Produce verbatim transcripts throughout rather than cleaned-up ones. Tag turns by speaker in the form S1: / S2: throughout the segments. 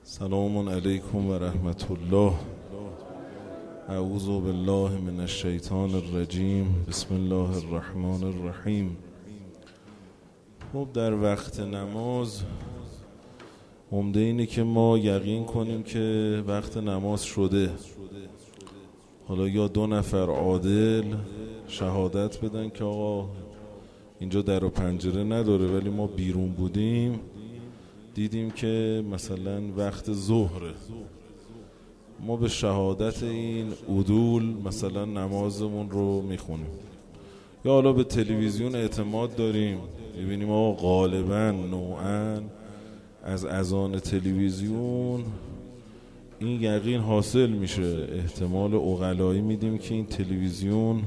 S1: سلام علیکم و رحمت الله. اعوذ بالله من الشیطان الرجیم. بسم الله الرحمن الرحیم. خب در وقت نماز عمده اینه که ما یقین کنیم که وقت نماز شده. حالا یا دو نفر عادل شهادت بدن که آقا اینجا در و پنجره نداره، ولی ما بیرون بودیم دیدیم که مثلا وقت ظهره، ما به شهادت این عدول مثلا نمازمون رو میخونیم. یا حالا به تلویزیون اعتماد داریم، ببینیم آقا غالبا نوعا از اذان تلویزیون این یقین حاصل میشه، احتمال عقلایی میدیم که این تلویزیون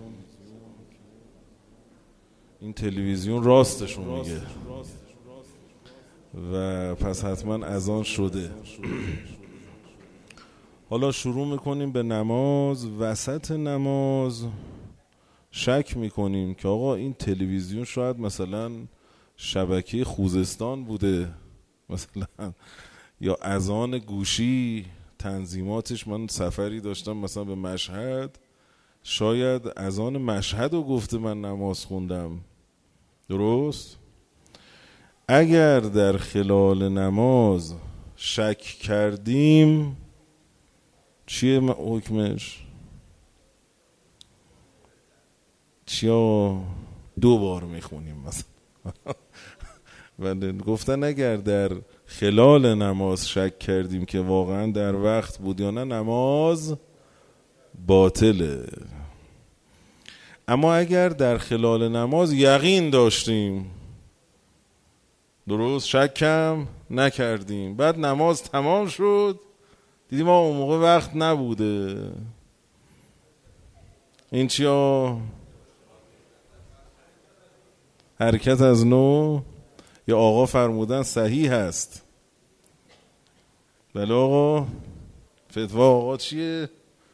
S1: این تلویزیون راستشون میگه و پس حتما اذان شده. حالا شروع میکنیم به نماز. وسط نماز شک میکنیم که آقا این تلویزیون شاید مثلا شبکه خوزستان بوده مثلا، یا اذان گوشی تنظیماتش. من سفری داشتم مثلا به مشهد، شاید اذان مشهد رو گفته من نماز خوندم. درست؟ اگر در خلال نماز شک کردیم چیه حکمش؟ چیا دو بار میخونیم مثلا. ولی گفتن اگر در خلال نماز شک کردیم که واقعا در وقت بود یا نه، نماز باطله. اما اگر در خلال نماز یقین داشتیم، درست، شکم نکردیم، بعد نماز تمام شد دیدیم ما اون موقع وقت نبوده، این چیا؟ حرکت از نو. یا آقا فرمودن صحیح هست. بله آقا، فتوا آقا چیه؟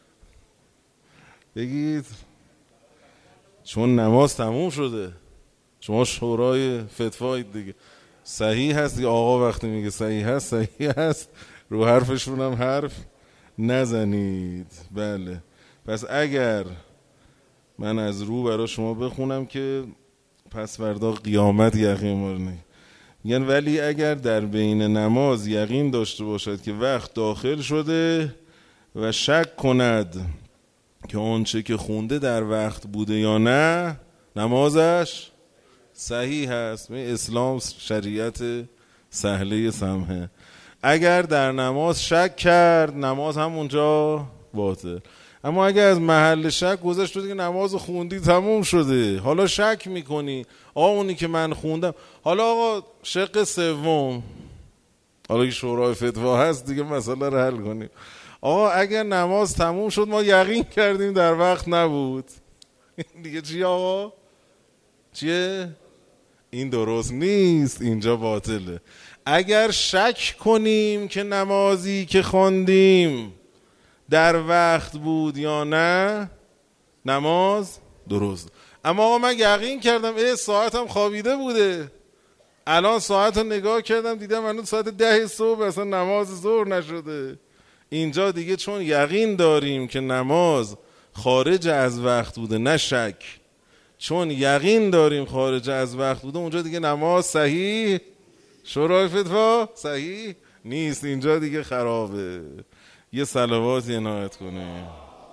S1: بگید. چون نماز تموم شده، شما شورای فتوایید دیگه. صحیح هست یا آقا وقتی میگه صحیح هست صحیح هست، رو حرفشون هم حرف نزنید. بله، پس اگر من از رو برای شما بخونم که پس فردا قیامت یقین مرنی میگن، ولی اگر در بین نماز یقین داشته باشد که وقت داخل شده و شک کند که آنچه که خونده در وقت بوده یا نه، نمازش صحیح هست. اسلام شریعت سهله سمحه. اگر در نماز شک کرد، نماز هم اونجا باطل. اما اگر از محل شک گذشت شده که نماز خوندی تموم شده، حالا شک میکنی آقا اونی که من خوندم، حالا آقا شق سوم، حالا که شورای فتوا هست دیگه مسئله رو حل کنیم. آقا اگر نماز تموم شد ما یقین کردیم در وقت نبود، دیگه چی آقا؟ چیه؟ این درست نیست، اینجا باطله. اگر شک کنیم که نمازی که خواندیم در وقت بود یا نه، نماز درست. اما آقا من یقین کردم اه ساعتم خوابیده بوده، الان ساعت رو نگاه کردم دیدم الان ساعت ده صبح اصلا نماز ظهر نشده. اینجا دیگه چون یقین داریم که نماز خارج از وقت بوده، نه شک، چون یقین داریم خارج از وقت بوده، اونجا دیگه نماز صحیح، شورای فتوا صحیح نیست، اینجا دیگه خرابه. یه صلواتی عنایت کنه.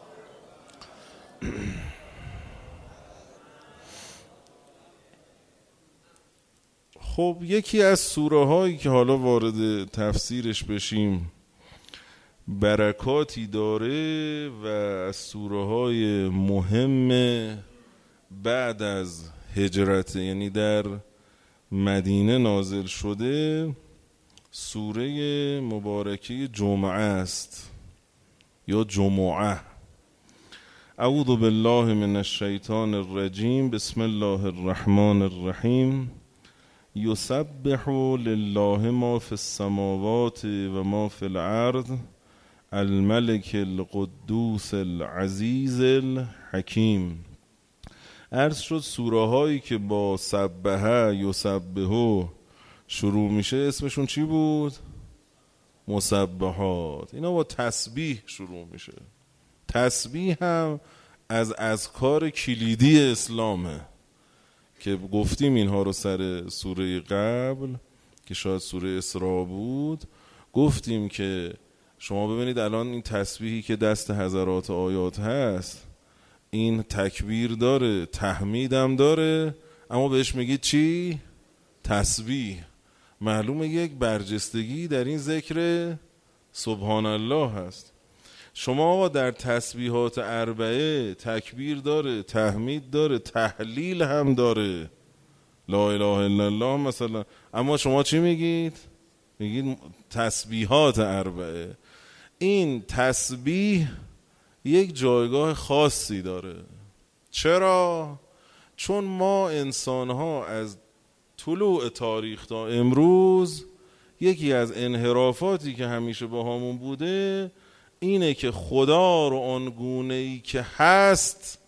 S1: خب یکی از سوره هایی که حالا وارد تفسیرش بشیم برکاتی داره و از سوره های مهم بعد از هجرت، یعنی در مدینه نازل شده، سوره مبارکه جمعه است یا جمعه. اعوذ بالله من الشیطان الرجیم. بسم الله الرحمن الرحیم. یسبح لله ما فی السماوات و ما فی الارض الملك القدوس العزیز الحکیم. عرض شد سوره هایی که با سبحه یسبحو شروع میشه اسمشون چی بود؟ مسبحات. اینا با تسبیح شروع میشه. تسبیح هم از اذکار کلیدی اسلامه که گفتیم اینها رو سر سوره قبل که شاید سوره اسراء بود. گفتیم که شما ببینید الان این تسبیحی که دست حضرات آیات هست این تکبیر داره، تحمید هم داره، اما بهش میگید چی؟ تسبیح. معلومه یک برجستگی در این ذکر سبحان الله هست. شما در تسبیحات اربعه تکبیر داره، تحمید داره، تحلیل هم داره، لا اله الا الله مثلا، اما شما چی میگید؟ میگید تسبیحات اربعه. این تسبیح یک جایگاه خاصی داره. چرا؟ چون ما انسان ها از طلوع تاریخ تا امروز یکی از انحرافاتی که همیشه با همون بوده اینه که خدا رو آنگونه‌ای که هست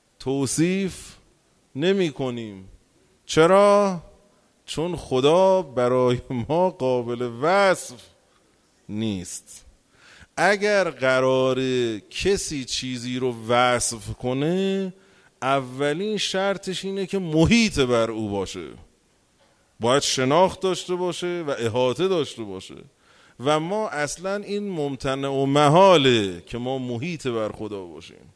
S1: توصیف نمی کنیم. چرا؟ چون خدا برای ما قابل وصف نیست. اگر قرار کسی چیزی رو وصف کنه اولین شرطش اینه که محیط بر او باشه، باید شناخت داشته باشه و احاطه داشته باشه و ما اصلا این ممتنع و محاله که ما محیط بر خدا باشیم.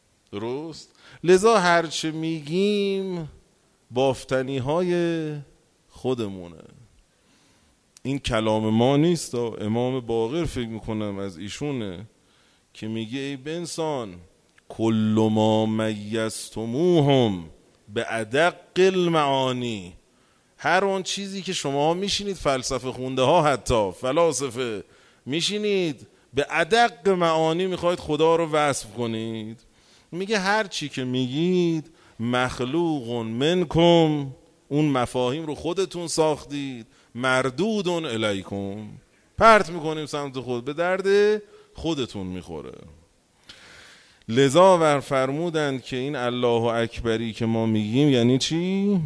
S1: درست؟ لذا هرچه میگیم بافتنی های خودمونه. این کلام ما نیست. امام باقر فکر میکنم از ایشونه که میگه ای بنسان کل ما میزتموهم به ادق المعانی، هر اون چیزی که شما میشینید فلسفه خونده ها حتی فلاسفه میشینید به ادق معانی میخواید خدا رو وصف کنید، میگه هر چی که میگید مخلوق منکم، اون مفاهیم رو خودتون ساختید، مردود الیکم، پرت میکنیم سمت خود، به درد خودتون میخوره. لذا ور فرمودند که این الله اکبری که ما میگیم یعنی چی؟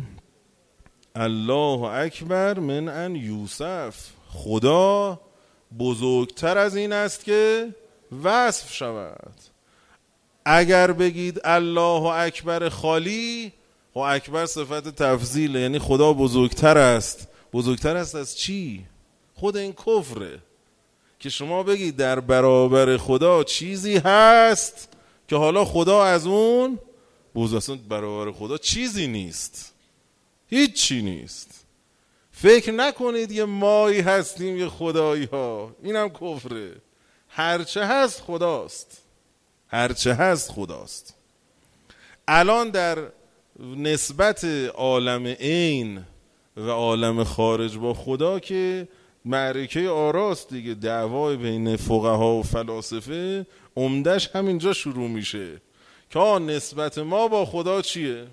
S1: الله اکبر من ان یوصف، خدا بزرگتر از این است که وصف شود. اگر بگید الله اکبر خالی، و اکبر صفت تفضیله، یعنی خدا بزرگتر است. بزرگتر است از چی؟ خود این کفره که شما بگید در برابر خدا چیزی هست که حالا خدا از اون بزرگتر، برابر خدا چیزی نیست، هیچی نیست. فکر نکنید یه مایی هستیم یه خدایی ها، اینم کفره. هرچه هست خداست، هرچه هست خداست. الان در نسبت عالم عین و عالم خارج با خدا که معرکه آراست دیگه، دعوای بین فقها و فلاسفه عمدش همینجا شروع میشه که نسبت ما با خدا چیه.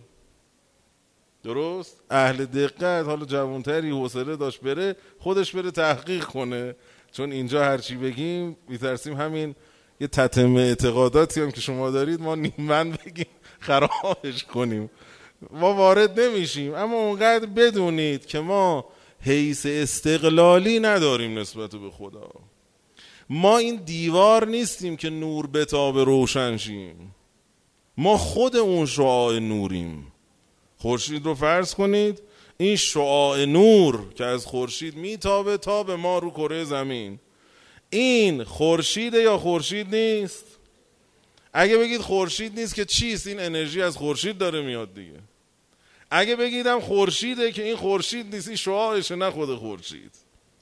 S1: درست؟ اهل دقت، حالا جوانتری حوصله داشت بره خودش بره تحقیق کنه، چون اینجا هرچی بگیم میترسیم همین یه تتمه اعتقاداتی هم که شما دارید ما نیمن بگیم خرابش کنیم، ما وارد نمیشیم. اما اونقدر بدونید که ما حیث استقلالی نداریم نسبت به خدا. ما این دیوار نیستیم که نور بتاب روشن شیم، ما خود اون شعاع نوریم. خورشید رو فرض کنید، این شعاع نور که از خورشید میتابه تا به ما رو کره زمین، این خورشیده یا خورشید نیست؟ اگه بگید خورشید نیست که چیست؟ این انرژی از خورشید داره میاد دیگه. اگه بگیدم خورشیده که این خورشید نیست، این شعاعشه نه خود خورشید.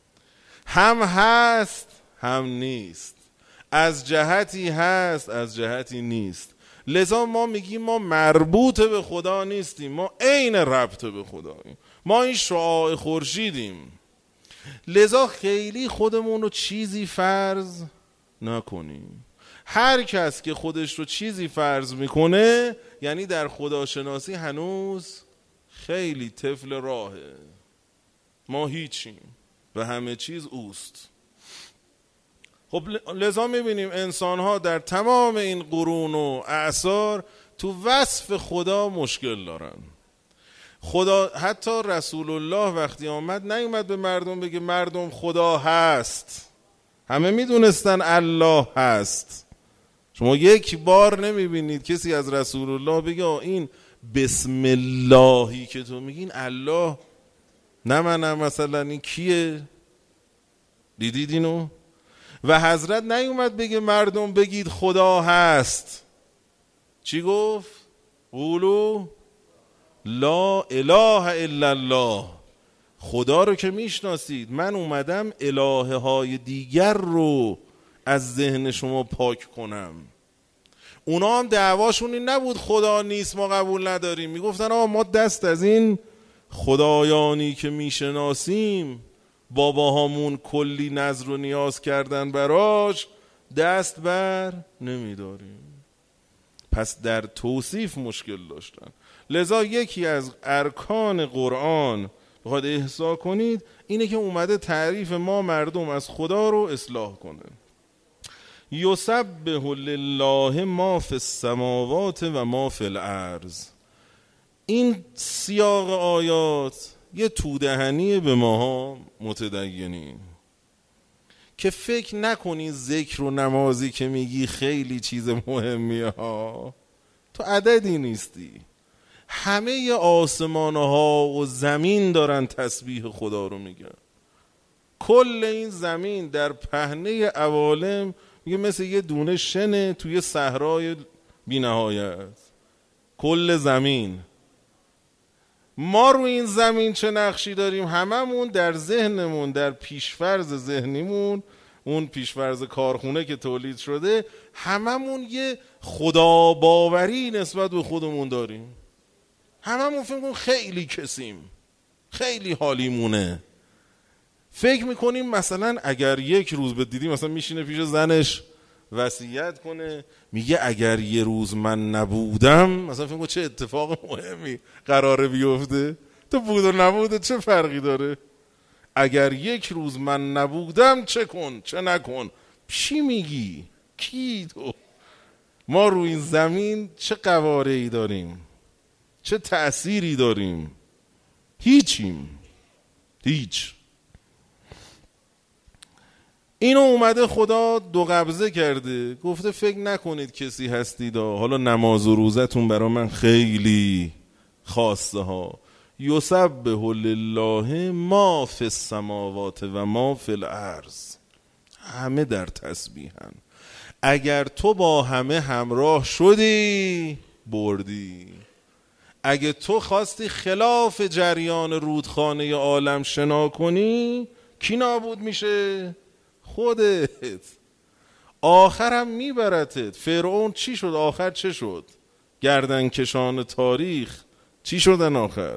S1: هم هست هم نیست، از جهتی هست از جهتی نیست. لذا ما میگیم ما مربوط به خدا نیستیم، ما عین ربط به خداییم، ما این شعاع خورشیدیم. لذا خیلی خودمون رو چیزی فرض نکنیم. هر کس که خودش رو چیزی فرض میکنه یعنی در خداشناسی هنوز خیلی طفل راهه. ما هیچیم و همه چیز اوست. خب لذا میبینیم انسان ها در تمام این قرون و اعصار تو وصف خدا مشکل دارن. خدا، حتی رسول الله وقتی آمد نیومد به مردم بگه مردم خدا هست، همه میدونستن الله هست. شما یک بار نمیبینید کسی از رسول الله بگه این بسم اللهی که تو میگین الله نه منم مثلا این کیه؟ دیدید اینو؟ و حضرت نیومد بگه مردم بگید خدا هست. چی گفت؟ قولو لا اله الا الله. خدا رو که میشناسید، من اومدم الهه های دیگر رو از ذهن شما پاک کنم. اونا هم دعواشون این نبود خدا نیست ما قبول نداریم، میگفتن آقا ما دست از این خدایانی که میشناسیم باباهامون کلی نذر و نیاز کردن براش دست بر نمیداریم. پس در توصیف مشکل داشتن. لذا یکی از ارکان قرآن بخواد احصا کنید اینه که اومده تعریف ما مردم از خدا رو اصلاح کنه. یسبح لله ما فی السماوات و ما فی الارض. این سیاق آیات یه تودهنی به ماها متدینین که فکر نکنی ذکر و نمازی که میگی خیلی چیز مهمیه ها. تو عددی نیستی. همه آسمان ها و زمین دارن تسبیح خدا رو میگن. کل این زمین در پهنه عوالم میگه مثل یه دونه شنه توی صحرای بی‌نهایت. کل زمین. ما رو این زمین چه نقشی داریم؟ هممون در ذهنمون، در پیشفرض ذهنیمون، اون پیشفرض کارخونه که تولید شده، هممون یه خدا باوری نسبت به خودمون داریم. هممون فکر می‌کنیم خیلی کسیم، خیلی حالیمونه. فکر میکنیم مثلا اگر یک روز به دیدی مثلا میشینه پیش زنش وصیت کنه، میگه اگر یه روز من نبودم، مثلا فکر میکنم چه اتفاق مهمی قراره بیفته. تو بود و نبوده چه فرقی داره؟ اگر یک روز من نبودم چه کن چه نکن. چی میگی؟ کی تو؟ ما روی این زمین چه قواره‌ای داریم؟ چه تأثیری داریم؟ هیچیم. هیچ. اینو اومده خدا دو قبضه کرده، گفته فکر نکنید کسی هستید، حالا نماز و روزتون برا من خیلی خاصه ها. یسبح لله ما فی السماوات و ما فی الارض. همه در تسبیحن. اگر تو با همه همراه شدی بردی. اگه تو خواستی خلاف جریان رودخانه عالم شنا کنی کی نابود میشه؟ خودت. آخرم میبرتت. فرعون چی شد؟ آخر چه شد؟ گردن کشان تاریخ چی شدن آخر؟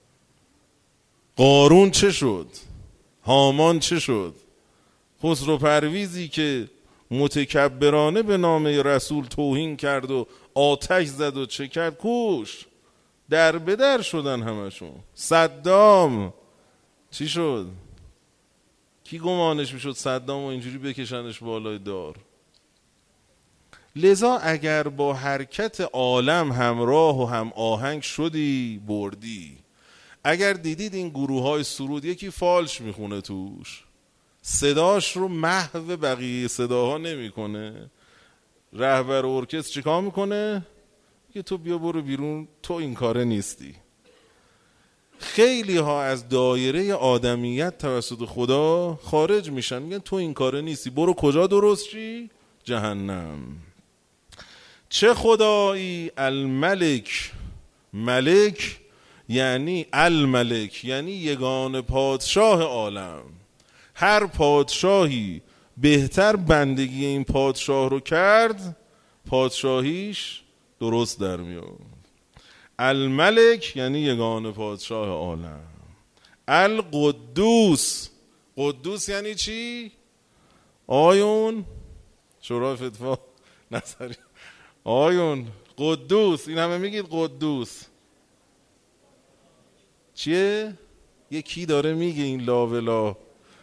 S1: قارون چه شد؟ هامان چه شد؟ خسرو پرویزی که متکبرانه به نام رسول توهین کرد و آتش زد و چه کرد؟ کوش در بدر شدن همشون. صدام چی شد؟ کی گمانش میشد صدام و اینجوری بکشنش بالای دار؟ لذا اگر با حرکت عالم همراه و هم آهنگ شدی بردی. اگر دیدید این گروه های سرود یکی فالش میخونه توش، صداش رو محو بقیه صداها نمیکنه، رهبر ارکستر چیکار میکنه؟ که تو بیا برو بیرون، تو این کاره نیستی. خیلی ها از دایره آدمیت توسط خدا خارج میشن، میگن تو این کاره نیستی، برو کجا درست چی؟ جهنم. چه خدایی؟ الملک. ملک یعنی الملک، یعنی یگانه پادشاه عالم. هر پادشاهی بهتر بندگی این پادشاه رو کرد، پادشاهیش درست در میاد. الملک یعنی یگانه پادشاه عالم. القدوس. قدوس یعنی چی؟ آیون شورای فتوا نظری. آیون قدوس. این همه میگید قدوس چیه؟ یکی داره میگه این لا ولا.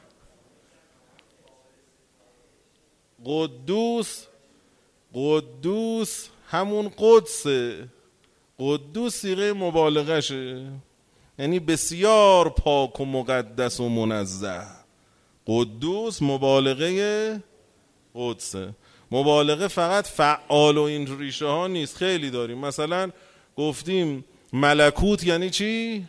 S1: قدوس. قدوس همون قدسه. قدوس صیغه مبالغه شه، یعنی بسیار پاک و مقدس و منزه. قدوس مبالغه قدسه. مبالغه فقط فعال و این ریشه ها نیست، خیلی داریم. مثلا گفتیم ملکوت یعنی چی؟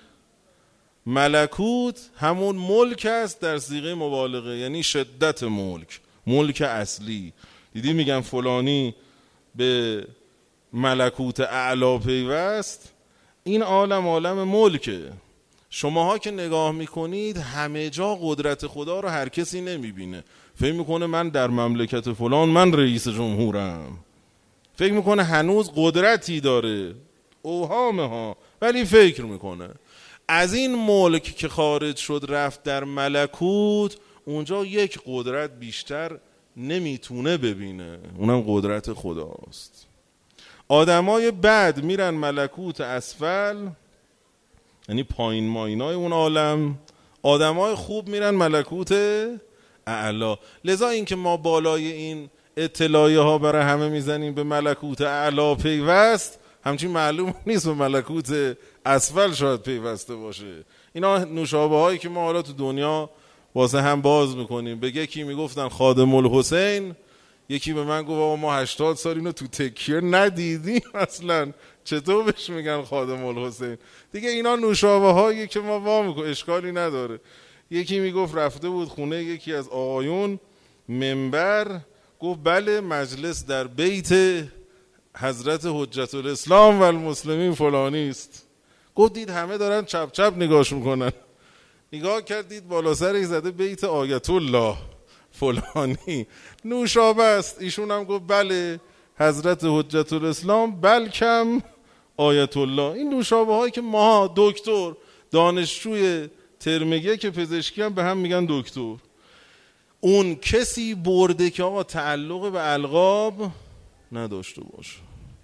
S1: ملکوت همون ملک است در صیغه مبالغه، یعنی شدت ملک، ملک اصلی. دیدی میگن فلانی به ملکوت اعلا پیوست، این عالم عالم ملکه. شماها که نگاه میکنید همه جا قدرت خدا رو هر کسی نمیبینه، فکر میکنه من در مملکت فلان من رئیس جمهورم، فکر میکنه هنوز قدرتی داره، اوهامه ها، ولی فکر میکنه. از این ملک که خارج شد رفت در ملکوت، اونجا یک قدرت بیشتر نمیتونه ببینه، اونم قدرت خداست. آدمای بد میرن ملکوت اسفل، یعنی پایین ماینای اون عالم. آدمای خوب میرن ملکوت اعلا. لذا این که ما بالای این اطلاعیه ها برای همه میزنیم به ملکوت اعلا پیوست، همچین معلوم نیست به ملکوت اسفل شاید پیوسته باشه. اینا نوشابه هایی که ما حالا تو دنیا واسه هم باز میکنیم. به یکی میگفتن خادم الحسین، یکی به من گفت آقا ما هشتاد سال اینو تو تکیه ندیدیم اصلا، چطور بهش میگن خادم الحسین؟ دیگه اینا نوشابه هایی که ما وا میکنیم، اشکالی نداره. یکی میگفت رفته بود خونه یکی از آقایون، منبر، گفت بله مجلس در بیت حضرت حجت الاسلام و المسلمین فلانی است. گفت دید همه دارن چپ چپ نگاش میکنن، نگاه کردید بالا سرش زده بیت آیت الله فلانی، نوشابه است. ایشون هم گفت بله حضرت حجت الاسلام بلکم آیت الله. این نوشابه هایی که ما دکتر دانشجوی ترم که پزشکی هم به هم میگن دکتر، اون کسی برده که آقا تعلق به القاب نداشته باشه.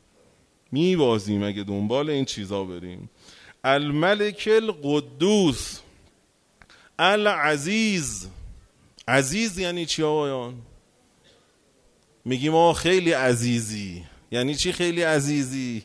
S1: میبازیم اگه دنبال این چیزا بریم. الملک القدوس العزیز. عزیز یعنی چی آقایان؟ میگیم آقا خیلی عزیزی. یعنی چی خیلی عزیزی؟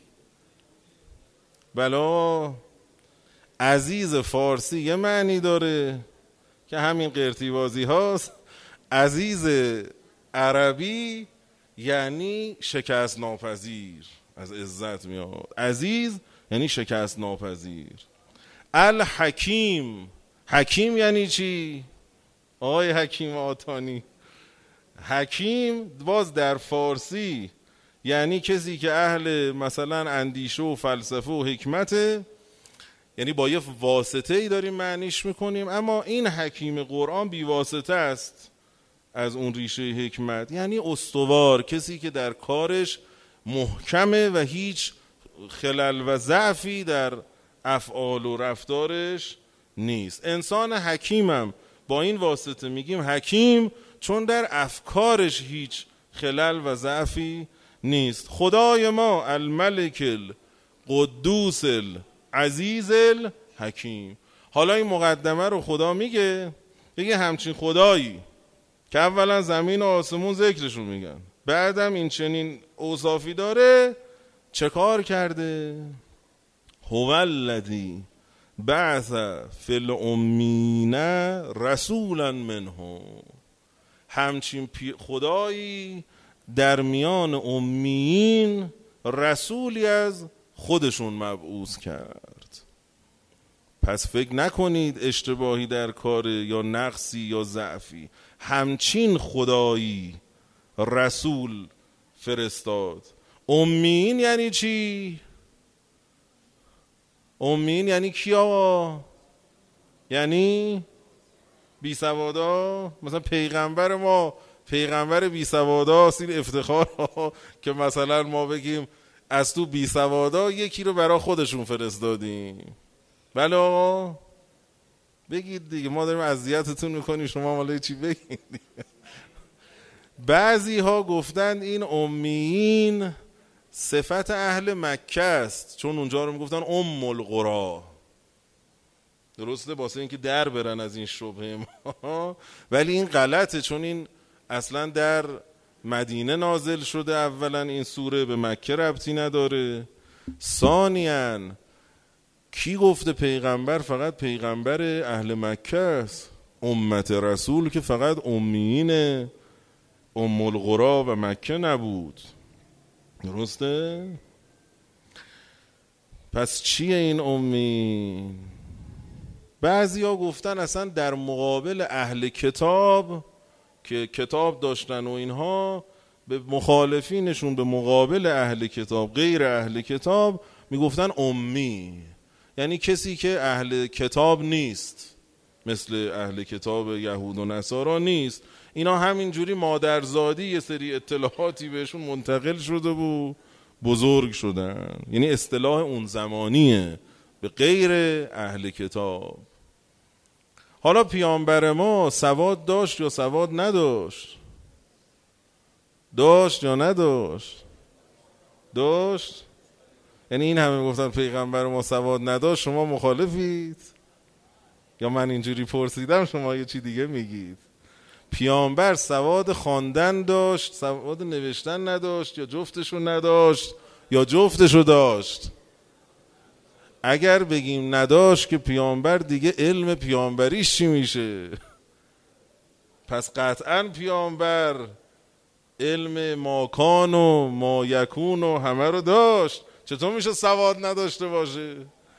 S1: بلا عزیز فارسی یه معنی داره که همین قرتی بازی هاست. عزیز عربی یعنی شکست ناپذیر، از عزت میاد. عزیز یعنی شکست ناپذیر. الحکیم. حکیم یعنی چی؟ آقای حکیم آتانی، حکیم باز در فارسی یعنی کسی که اهل مثلا اندیشه و فلسفه و حکمته، یعنی با یه واسطه ای داریم معنیش میکنیم. اما این حکیم قرآن بی واسطه است از اون ریشه حکمت، یعنی استوار، کسی که در کارش محکمه و هیچ خلل و ضعفی در افعال و رفتارش نیست. انسان حکیمم با این واسطه میگیم حکیم، چون در افکارش هیچ خلل و ضعفی نیست. خدای ما الملک القدوس العزیز الحکیم. حالا این مقدمه رو خدا میگه، بگه همچین خدایی که اولا زمین و آسمون ذکرشون میگن، بعدم این چنین اوصافی داره، چه کار کرده؟ هو الذی بعث فی الامین رسولا منهم. همچین خدایی در میان امیین رسولی از خودشون مبعوث کرد. پس فکر نکنید اشتباهی در کار یا نقصی یا ضعفی. همچین خدایی رسول فرستاد. امیین یعنی چی؟ امیین یعنی کیا؟ یعنی بی سوادا. مثلا پیغمبر ما پیغمبر بی سوادا است، این افتخار که مثلا ما بگیم از تو بی سوادا یکی رو برای خودشون فرستادیم. بله آقا بگید دیگه، ما داریم اذیتتون میکنیم، شما مالا چی بگید. بعضی ها گفتند این امیین صفت اهل مکه است، چون اونجا رو میگفتن ام القرا. درسته، واسه اینکه در برن از این شبهه ما. ولی این غلطه، چون این اصلا در مدینه نازل شده. اولا این سوره به مکه ربطی نداره. ثانیاً کی گفته پیغمبر فقط پیغمبر اهل مکه است؟ امت رسول که فقط امیین ام القری و مکه نبود. درسته؟ پس چیه این امی؟ بعضی ها گفتن اصلا در مقابل اهل کتاب که کتاب داشتن و اینها، به مخالفینشون به مقابل اهل کتاب، غیر اهل کتاب، میگفتن امی، یعنی کسی که اهل کتاب نیست، مثل اهل کتاب یهود و نصارا نیست. اینا همینجوری مادرزادی یه سری اطلاعاتی بهشون منتقل شده و بزرگ شدن، یعنی اصطلاح اون زمانیه به غیر اهل کتاب. حالا پیامبر ما سواد داشت یا سواد نداشت؟ داشت یا نداشت؟ داشت. یعنی این همه گفتن پیغمبر ما سواد نداشت، شما مخالفید؟ یا من اینجوری پرسیدم شما یه چی دیگه میگید؟ پیامبر سواد خواندن داشت، سواد نوشتن نداشت، یا جفتشو نداشت یا جفتشو داشت؟ اگر بگیم نداشت که پیامبر دیگه علم پیامبریش چی میشه؟ پس قطعاً پیامبر علم ماکان و ما یکون و همه رو داشت. چطور میشه سواد نداشته باشه؟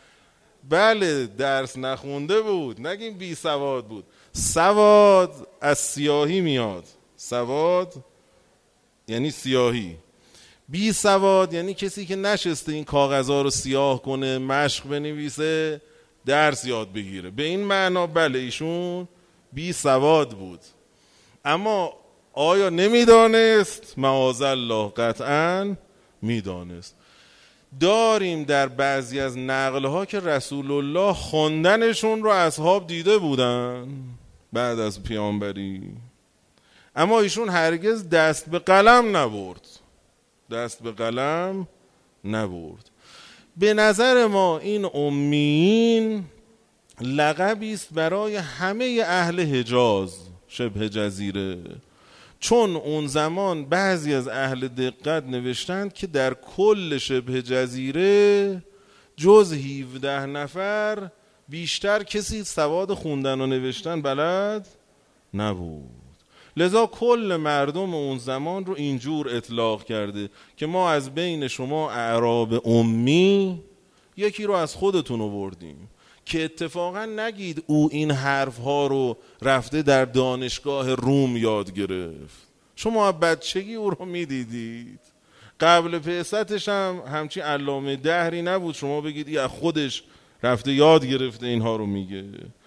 S1: بله درس نخونده بود، نگیم بی سواد بود. سواد از سیاهی میاد، سواد یعنی سیاهی. بی سواد یعنی کسی که نشسته این کاغذها رو سیاه کنه، مشق بنویسه، درس یاد بگیره. به این معنا بله ایشون بی سواد بود. اما آیا نمیدانست؟ معاذالله قطعاً میدانست. داریم در بعضی از نقلها که رسول الله خواندنشون رو اصحاب دیده بودن بعد از پیامبری، اما ایشون هرگز دست به قلم نبرد، دست به قلم نبرد. به نظر ما این امیین لقبی است برای همه اهل حجاز شبه جزیره، چون اون زمان بعضی از اهل دقت نوشتند که در کل شبه جزیره جز هفده نفر بیشتر کسی سواد خوندن و نوشتن بلد نبود. لذا کل مردم اون زمان رو اینجور اطلاق کرده که ما از بین شما اعراب امی یکی رو از خودتون آوردیم که اتفاقا نگید او این حرف ها رو رفته در دانشگاه روم یاد گرفت. شما بچگی او رو میدیدید، قبل بعثتش هم همچین علامه دهری نبود شما بگید ای از خودش رفته یاد گرفته اینها رو میگه.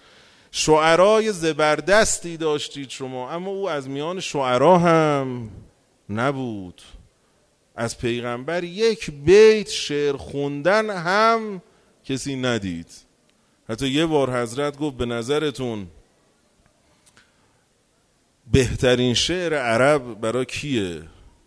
S1: شعرای زبردستی داشتید شما، اما او از میان شعرا هم نبود. از پیغمبر یک بیت شعر خوندن هم کسی ندید. حتی یه بار حضرت گفت به نظرتون بهترین شعر عرب برای کیه؟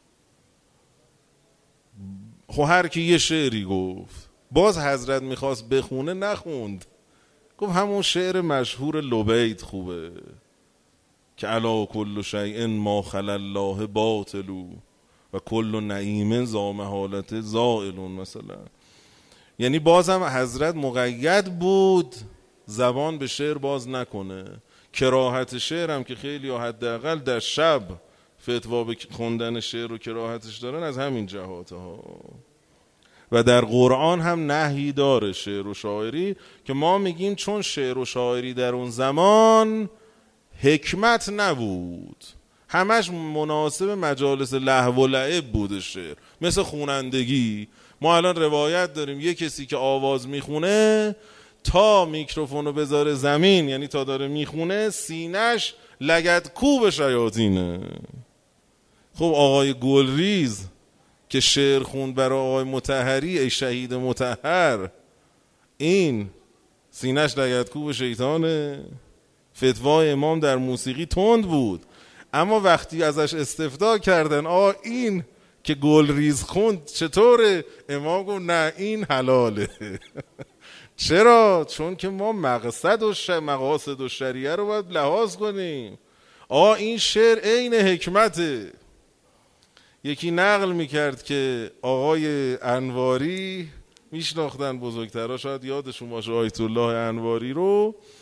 S1: خب هر کی یه شعری گفت. باز حضرت میخواست بخونه نخوند، گفت همون شعر مشهور لبید خوبه که علا کل شیء ما خلی الله باطلو و کل نعیم ذا محالت زائل مثلا. یعنی بازم حضرت مقید بود زبان به شعر باز نکنه. کراهت شعر هم که خیلی یا حداقل در شب فتوا به خوندن شعر و کراهتش دارن از همین جهات ها. و در قرآن هم نهی داره شعر و شاعری که ما میگیم چون شعر و شاعری در اون زمان حکمت نبود، همش مناسب مجالس لهو و لعب بوده شعر، مثل خونندگی. ما الان روایت داریم یه کسی که آواز میخونه تا میکروفونو بذاره زمین، یعنی تا داره میخونه سینش لگد کوب شیاطینه. خب آقای گلریز که شعر خوند برای آقای مطهری، ای شهید مطهر، این سینش لگد کوب شیطانه. فتوای امام در موسیقی تند بود، اما وقتی ازش استفتا کردن آقا این که گلریز خوند چطوره؟ امام گفت نه این حلاله. چرا؟ چون که ما مقصد و ش... مقاصد و شریعه رو باید لحاظ کنیم. آقا این شعر عین حکمته. یکی نقل میکرد که آقای انواری، میشناختن بزرگترها شاید یادشون باشه آیت الله انواری رو،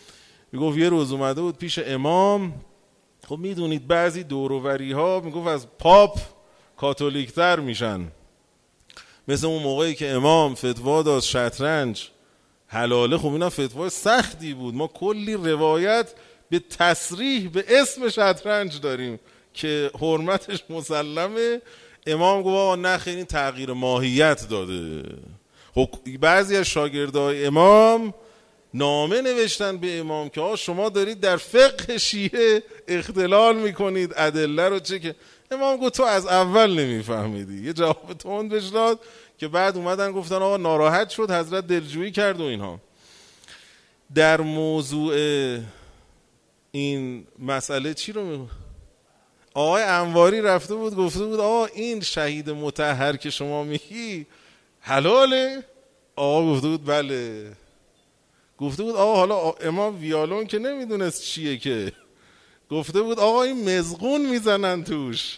S1: میگفت یه روز اومده بود پیش امام. خب میدونید بعضی دوروبری ها میگفت از پاپ کاتولیکتر میشن، مثل اون موقعی که امام فتوا داد شطرنج حلاله. خب اینا فتوای سختی بود، ما کلی روایت به تصریح به اسم شطرنج داریم که حرمتش مسلمه. امام گفت آقا نه خیلی تغییر ماهیت داده. خب بعضی از شاگردای امام نامه نوشتن به امام که آقا شما دارید در فقه شیعه اختلال میکنید، ادله رو چه که. امام گفت تو از اول نمیفهمیدی. یه جواب تند بهش داد که بعد اومدن گفتن آقا ناراحت شد، حضرت دلجویی کرد و اینها. در موضوع این مسئله چی رو میگه؟ آقای انواری رفته بود گفته بود آقا این شهید مطهر که شما میگی حلاله؟ آقا گفته بود بله. گفته بود آقا حالا امام ویالون که نمیدونست چیه که. گفته بود آقا این مزغون میزنن توش.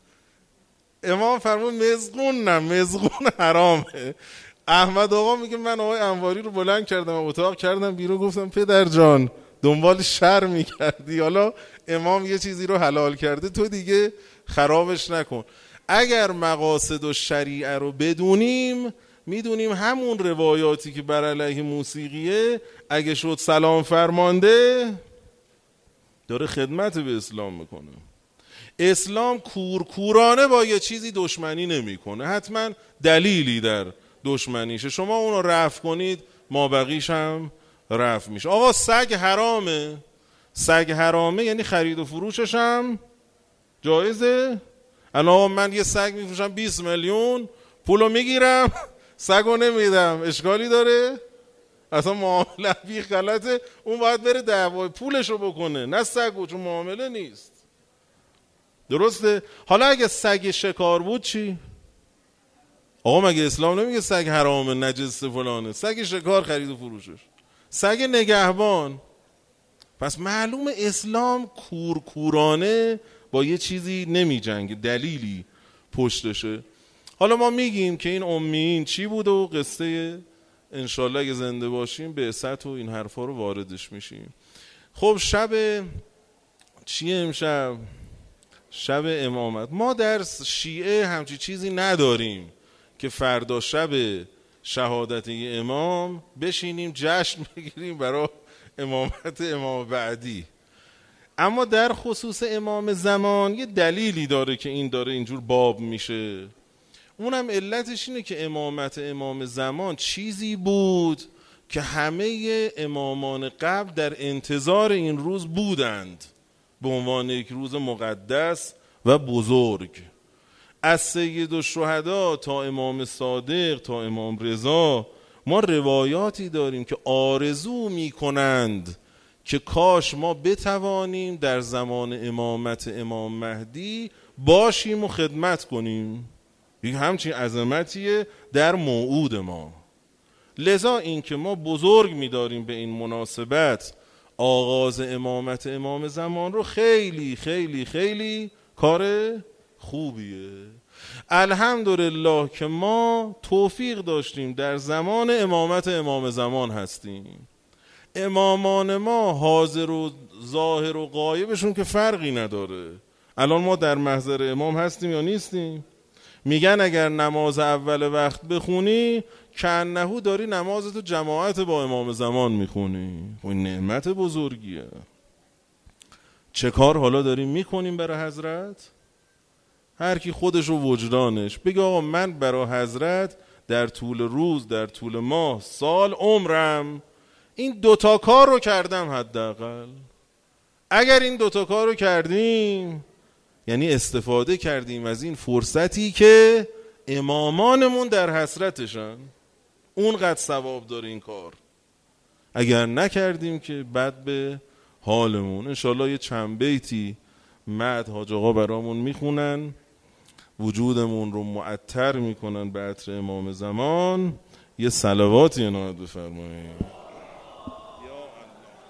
S1: امام فرمود مزغون نه، مزغون حرامه. احمد آقا میگه من آقای انواری رو بلند کردم و اتاق کردم بیرون، گفتم پدر جان دنبال شر میکردی، حالا امام یه چیزی رو حلال کرده تو دیگه خرابش نکن. اگر مقاصد و شریعه رو بدونیم میدونیم همون روایاتی که بر علیه موسیقیه اگه شد سلام فرمانده داره خدمت به اسلام میکنه. اسلام کورکورانه با یه چیزی دشمنی نمیکنه، حتما دلیلی در دشمنیشه. شما اون رو رفع کنید ما بقیش هم رفع میشه. آقا سگ حرامه، سگ حرامه یعنی خرید و فروشش هم جایزه. الان من یه سگ میفروشم بیست میلیون پولو میگیرم سگو نمیدم، اشکالی داره؟ اصلا معامله بی غلطه. اون باید بره دعوای پولشو بکنه نه سگو، چون معامله نیست. درسته؟ حالا اگه سگ شکار بود چی؟ آقا مگه اسلام نمیگه سگ حرامه نجس فلانه؟ سگ شکار خرید و فروشش، سگ نگهبان. پس معلوم اسلام کورکورانه با یه چیزی نمی جنگه، دلیلی پشتشه. حالا ما میگیم که این امیین چی بود و قصه انشالله اگه زنده باشیم بعثت و این حرفا رو واردش میشیم. خب شب چیه امشب؟ شب امامت. ما در شیعه همچی چیزی نداریم که فردا شب شهادت امام بشینیم جشن بگیریم برای امامت امام بعدی. اما در خصوص امام زمان یه دلیلی داره که این داره اینجور باب میشه. اونم علتش اینه که امامت امام زمان چیزی بود که همه امامان قبل در انتظار این روز بودند به عنوان یک روز مقدس و بزرگ. از سید الشهدا تا امام صادق تا امام رضا ما روایاتی داریم که آرزو می کنند که کاش ما بتوانیم در زمان امامت امام مهدی باشیم و خدمت کنیم. یک همچین عظمتیه در موعود ما. لذا این که ما بزرگ می داریم به این مناسبت آغاز امامت امام زمان رو خیلی خیلی خیلی کار خوبیه. الحمدلله که ما توفیق داشتیم در زمان امامت امام زمان هستیم. امامان ما حاضر و ظاهر و غایبشون که فرقی نداره. الان ما در محضر امام هستیم یا نیستیم؟ میگن اگر نماز اول وقت بخونی کأنه داری نمازتو جماعت با امام زمان میخونی. این نعمت بزرگیه. چه کار حالا داریم میکنیم برای حضرت؟ هر کی خودش و وجدانش بگه آقا من برای حضرت در طول روز، در طول ماه، سال، عمرم این دوتا کار رو کردم. حداقل اگر این دوتا کار رو کردیم یعنی استفاده کردیم از این فرصتی که امامانمون در حسرتشن، اونقدر ثواب داره این کار. اگر نکردیم که بد به حالمون. انشالله یه چند بیتی مد حاج آقا برامون میخونن، وجودمون رو معطر میکنن به عطر امام زمان. یه صلواتی عنایت بفرمایید.